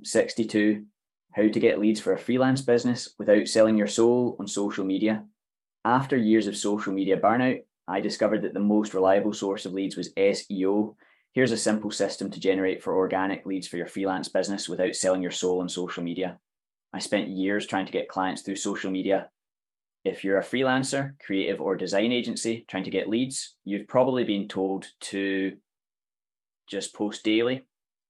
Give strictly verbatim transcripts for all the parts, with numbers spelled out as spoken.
sixty-two. How to get leads for a freelance business without selling your soul on social media. After years of social media burnout, I discovered that the most reliable source of leads was S E O. Here's a simple system to generate for organic leads for your freelance business without selling your soul on social media. I spent years trying to get clients through social media. If you're a freelancer, creative or design agency trying to get leads, you've probably been told to just post daily,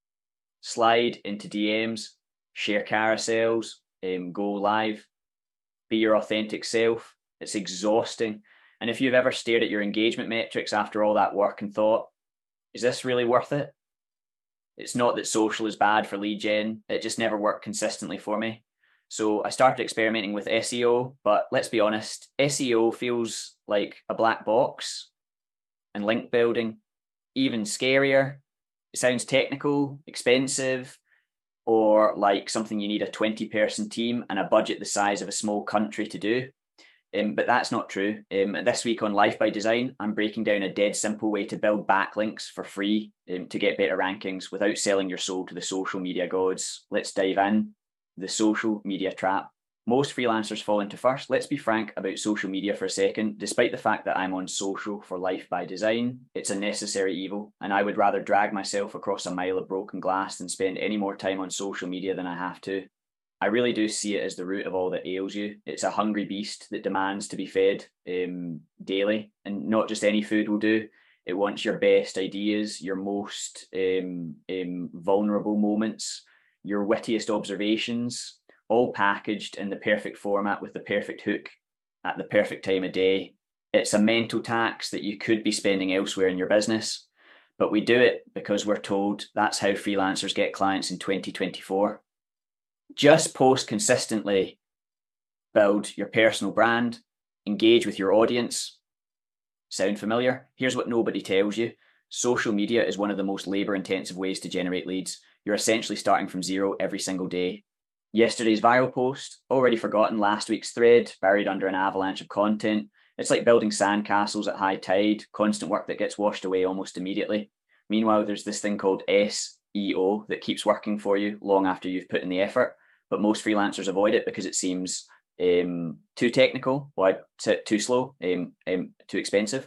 slide into D Ms, share carousels, um, go live, be your authentic self. It's exhausting. And if you've ever stared at your engagement metrics after all that work and thought, is this really worth it? It's not that social is bad for lead gen. It just never worked consistently for me. So I started experimenting with S E O, but let's be honest, S E O feels like a black box, and link building even scarier. It sounds technical, expensive, or like something you need a twenty person team and a budget the size of a small country to do. Um, but that's not true. Um, this week on Life by Design, I'm breaking down a dead simple way to build backlinks for free um, to get better rankings without selling your soul to the social media gods. Let's dive in. The social media trap. Most freelancers fall into first. Let's be frank about social media for a second. Despite the fact that I'm on social for Life by Design, it's a necessary evil, and I would rather drag myself across a mile of broken glass than spend any more time on social media than I have to. I really do see it as the root of all that ails you. It's a hungry beast that demands to be fed um, daily, and not just any food will do. It wants your best ideas, your most um, um, vulnerable moments, your wittiest observations, all packaged in the perfect format with the perfect hook at the perfect time of day. It's a mental tax that you could be spending elsewhere in your business, but we do it because we're told that's how freelancers get clients in twenty twenty-four. Just post consistently, build your personal brand, engage with your audience. Sound familiar? Here's what nobody tells you. Social media is one of the most labor-intensive ways to generate leads. You're essentially starting from zero every single day. Yesterday's viral post, already forgotten last week's thread, buried under an avalanche of content. It's like building sandcastles at high tide, constant work that gets washed away almost immediately. Meanwhile, there's this thing called S E O that keeps working for you long after you've put in the effort, but most freelancers avoid it because it seems um, too technical, or too slow, um, um, too expensive.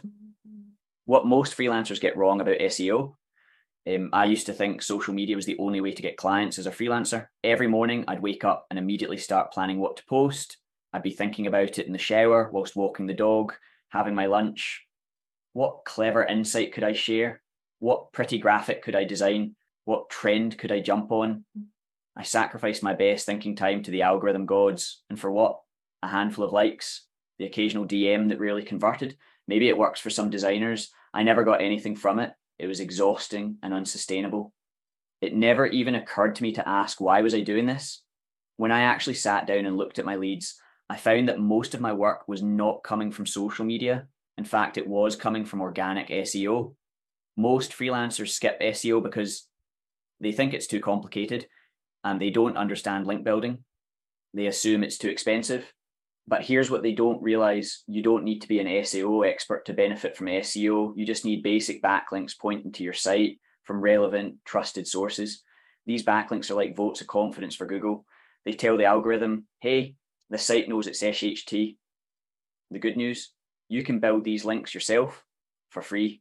What most freelancers get wrong about S E O, Um, I used to think social media was the only way to get clients as a freelancer. Every morning I'd wake up and immediately start planning what to post. I'd be thinking about it in the shower whilst walking the dog, having my lunch. What clever insight could I share? What pretty graphic could I design? What trend could I jump on? I sacrificed my best thinking time to the algorithm gods. And for what? A handful of likes, the occasional D M that really converted. Maybe it works for some designers. I never got anything from it. It was exhausting and unsustainable. It never even occurred to me to ask, why was I doing this? When I actually sat down and looked at my leads, I found that most of my work was not coming from social media. In fact, it was coming from organic S E O. Most freelancers skip S E O because they think it's too complicated and they don't understand link building. They assume it's too expensive. But here's what they don't realize. You don't need to be an S E O expert to benefit from S E O. You just need basic backlinks pointing to your site from relevant, trusted sources. These backlinks are like votes of confidence for Google. They tell the algorithm, hey, the site knows it's S H T. The good news, you can build these links yourself for free.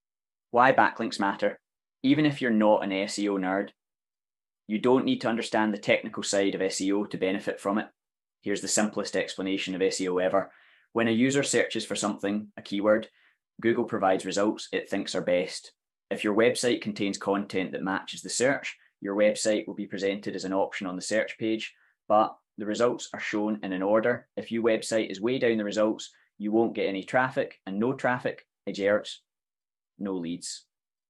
Why backlinks matter? Even if you're not an S E O nerd, you don't need to understand the technical side of S E O to benefit from it. Here's the simplest explanation of S E O ever. When a user searches for something, a keyword, Google provides results it thinks are best. If your website contains content that matches the search, your website will be presented as an option on the search page, but the results are shown in an order. If your website is way down the results, you won't get any traffic, and no traffic exerts no leads.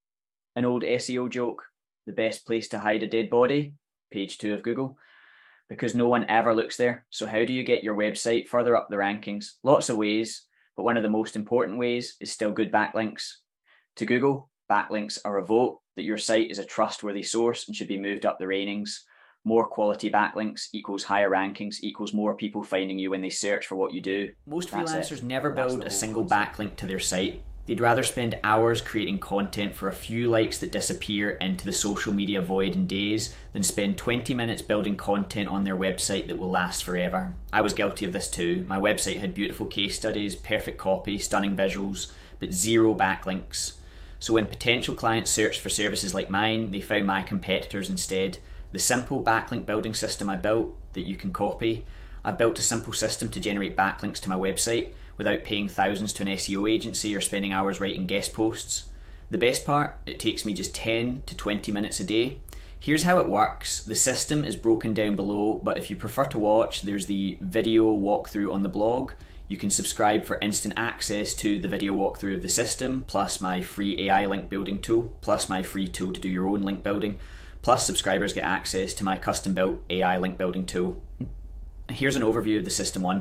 An old S E O joke, the best place to hide a dead body, page two of Google, because no one ever looks there. So how do you get your website further up the rankings? Lots of ways, but one of the most important ways is still good backlinks. To Google, backlinks are a vote that your site is a trustworthy source and should be moved up the ratings. More quality backlinks equals higher rankings equals more people finding you when they search for what you do. Most freelancers never build a single backlink to their site. They'd rather spend hours creating content for a few likes that disappear into the social media void in days than spend twenty minutes building content on their website that will last forever. I was guilty of this too. My website had beautiful case studies, perfect copy, stunning visuals, but zero backlinks. So when potential clients searched for services like mine, they found my competitors instead. The simple backlink building system I built that you can copy, I built a simple system to generate backlinks to my website without paying thousands to an S E O agency or spending hours writing guest posts. The best part, it takes me just ten to twenty minutes a day. Here's how it works. The system is broken down below, but if you prefer to watch, there's the video walkthrough on the blog. You can subscribe for instant access to the video walkthrough of the system, plus my free A I link building tool, plus my free tool to do your own link building, plus subscribers get access to my custom built A I link building tool. Here's an overview of the system one.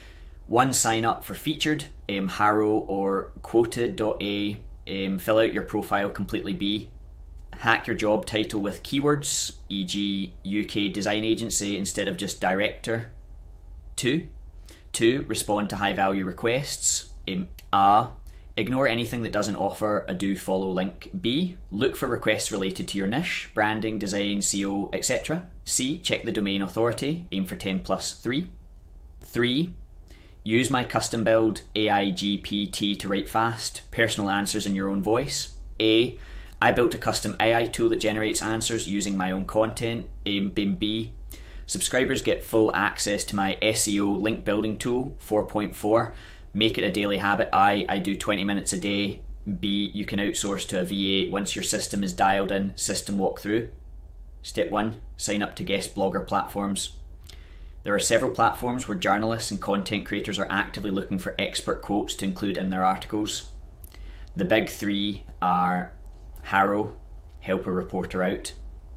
One, sign up for featured, um, Harrow or quoted.a, um, fill out your profile completely. B, hack your job title with keywords, for example U K design agency instead of just director. Two, two, respond to high value requests. Um, A, ignore anything that doesn't offer a do follow link. B, look for requests related to your niche, branding, design, S E O, et cetera. C, check the domain authority, aim for ten plus three. Three, use my custom build A I G P T to write fast, personal answers in your own voice. A, I built a custom A I tool that generates answers using my own content. Um, B, subscribers get full access to my S E O link building tool four point four. Make it a daily habit. I, I do twenty minutes a day. B, you can outsource to a V A once your system is dialed in. System walkthrough. Step one, sign up to guest blogger platforms. There are several platforms where journalists and content creators are actively looking for expert quotes to include in their articles. The big three are Harrow, help a reporter out.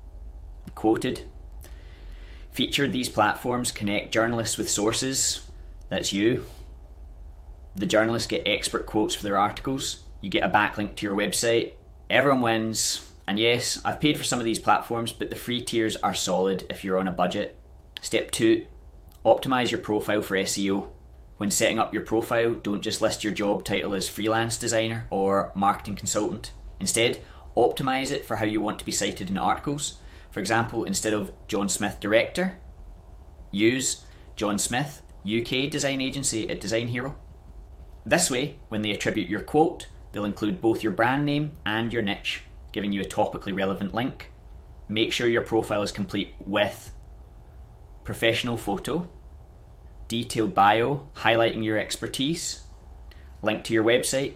Quoted. Featured, these platforms connect journalists with sources. That's you. The journalists get expert quotes for their articles. You get a backlink to your website. Everyone wins. And yes, I've paid for some of these platforms, but the free tiers are solid if you're on a budget. Step two, optimize your profile for S E O. When setting up your profile, don't just list your job title as freelance designer or marketing consultant. Instead, optimize it for how you want to be cited in articles. For example, instead of John Smith Director, use John Smith, U K design agency at Design Hero. This way, when they attribute your quote, they'll include both your brand name and your niche, giving you a topically relevant link. Make sure your profile is complete with professional photo, detailed bio highlighting your expertise, link to your website,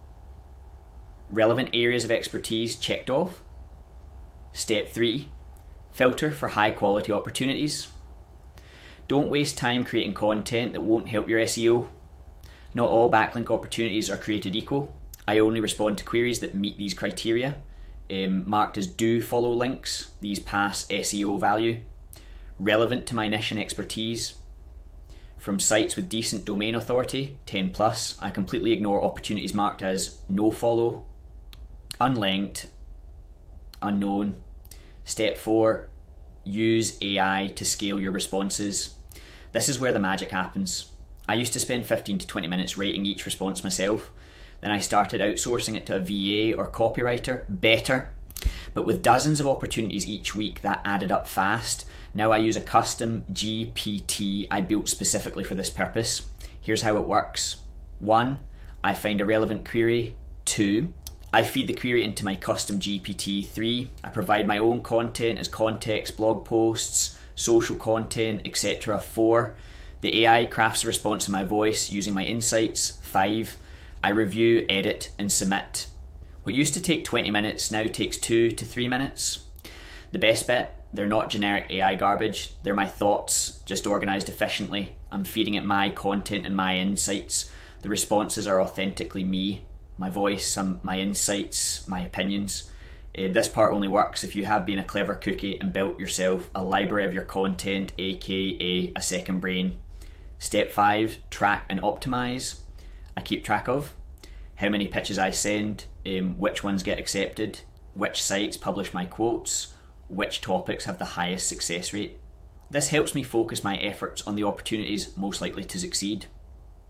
relevant areas of expertise checked off. Step three, filter for high quality opportunities. Don't waste time creating content that won't help your S E O. Not all backlink opportunities are created equal. I only respond to queries that meet these criteria. Um, marked as do follow links, these pass S E O value. Relevant to my niche and expertise. From sites with decent domain authority, ten plus, I completely ignore opportunities marked as no follow, unlinked, unknown. Step four, use A I to scale your responses. This is where the magic happens. I used to spend fifteen to twenty minutes rating each response myself. Then I started outsourcing it to a V A or copywriter, better. But with dozens of opportunities each week, that added up fast. Now I use a custom G P T I built specifically for this purpose. Here's how it works. One, I find a relevant query. Two, I feed the query into my custom G P T. Three, I provide my own content as context, blog posts, social content, et cetera. Four, the A I crafts a response in my voice using my insights. Five, I review, edit, and submit. What used to take twenty minutes now takes two to three minutes. The best bit, they're not generic A I garbage. They're my thoughts, just organized efficiently. I'm feeding it my content and my insights. The responses are authentically me, my voice, um, my insights, my opinions. Uh, this part only works if you have been a clever cookie and built yourself a library of your content, aka a second brain. Step five, track and optimize. I keep track of how many pitches I send, um, which ones get accepted, which sites publish my quotes, which topics have the highest success rate. This helps me focus my efforts on the opportunities most likely to succeed.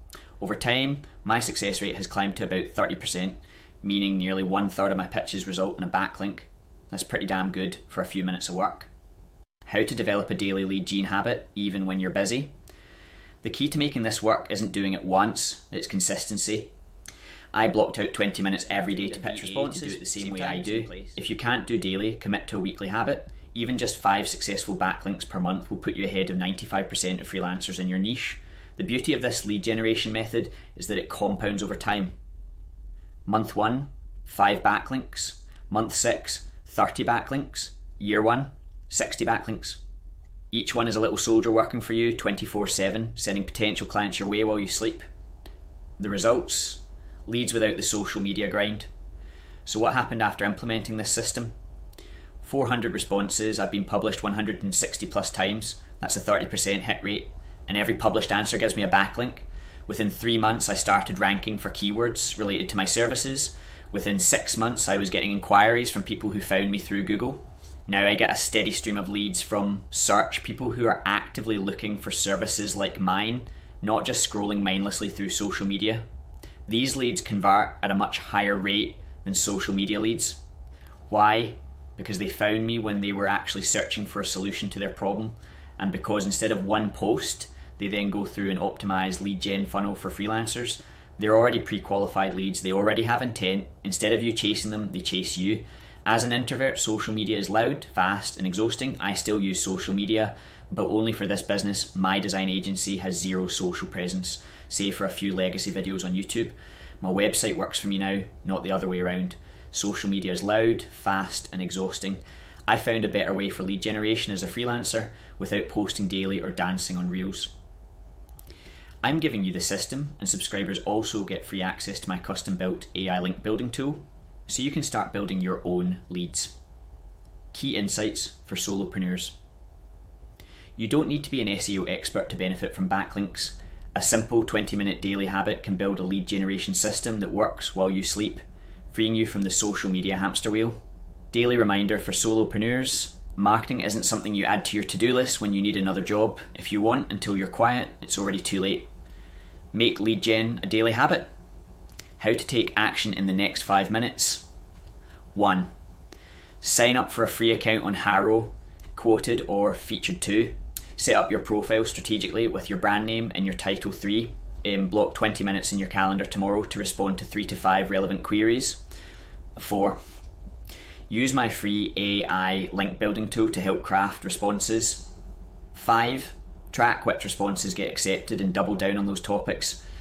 Over time, my success rate has climbed to about thirty percent, meaning nearly one third of my pitches result in a backlink. That's pretty damn good for a few minutes of work. How to develop a daily lead gene habit even when you're busy. The key to making this work isn't doing it once, it's consistency. I blocked out twenty minutes every day to pitch responses, to do it the same way I do. If you can't do daily, commit to a weekly habit. Even just five successful backlinks per month will put you ahead of ninety-five percent of freelancers in your niche. The beauty of this lead generation method is that it compounds over time. Month one, five backlinks. Month six, thirty backlinks. Year one, sixty backlinks. Each one is a little soldier working for you twenty-four seven, sending potential clients your way while you sleep. The results? Leads without the social media grind. So what happened after implementing this system? four hundred responses, I've been published one hundred sixty plus times. That's a thirty percent hit rate. And every published answer gives me a backlink. Within three months, I started ranking for keywords related to my services. Within six months, I was getting inquiries from people who found me through Google. Now I get a steady stream of leads from search, people who are actively looking for services like mine, not just scrolling mindlessly through social media. These leads convert at a much higher rate than social media leads. Why? Because they found me when they were actually searching for a solution to their problem, and because instead of one post, they then go through an optimized lead gen funnel for freelancers. They're already pre-qualified leads, they already have intent. Instead of you chasing them, they chase you. As an introvert, social media is loud, fast, and exhausting. I still use social media, but only for this business. My design agency has zero social presence, save for a few legacy videos on YouTube. My website works for me now, not the other way around. Social media is loud, fast, and exhausting. I found a better way for lead generation as a freelancer without posting daily or dancing on Reels. I'm giving you the system, and subscribers also get free access to my custom-built A I link building tool, so you can start building your own leads. Key insights for solopreneurs. You don't need to be an S E O expert to benefit from backlinks. A simple twenty minute daily habit can build a lead generation system that works while you sleep, freeing you from the social media hamster wheel. Daily reminder for solopreneurs. Marketing isn't something you add to your to-do list when you need another job. If you want until you're quiet, it's already too late. Make lead gen a daily habit. How to take action in the next five minutes. One, sign up for a free account on Haro, quoted or featured two. Set up your profile strategically with your brand name and your title three. Um, block twenty minutes in your calendar tomorrow to respond to three to five relevant queries. Four, use my free A I link building tool to help craft responses. Five, track which responses get accepted and double down on those topics.